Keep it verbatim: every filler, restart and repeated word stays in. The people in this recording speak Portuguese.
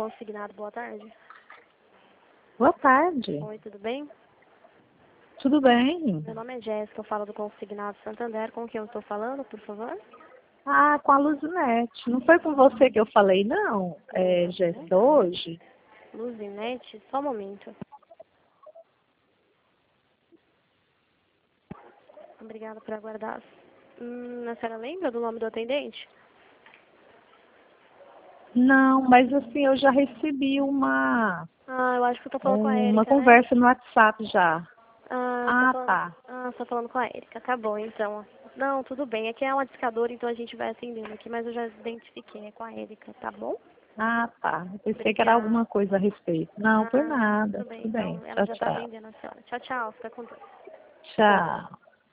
consignado, boa tarde. Boa tarde. Oi, tudo bem? Tudo bem? Meu nome é Jéssica, eu falo do consignado Santander. Com quem eu estou falando, por favor? Ah, com a Luzinete. Não foi com você que eu falei, não? É, Jéssica, hoje? Luzinete, só um momento. Obrigada por aguardar. Hum, a senhora lembra do nome do atendente? Não, mas assim, eu já recebi uma, Ah, eu acho que eu tô falando com a uma Érica, né? conversa no WhatsApp já. Ah, tá Ah, falando... tá. ah, tô falando com a Érica. Tá bom, então. Não, tudo bem. Aqui é uma discadora, então a gente vai atendendo aqui, mas eu já identifiquei. É com a Érica, tá bom? Ah, tá. Eu pensei que era Obrigada. alguma coisa a respeito. Não, por Ah, nada. tudo bem. Tudo bem. Então, ela Tchau, já tá tchau. atendendo a senhora. Tchau, tchau. Fica com Deus. Tchau.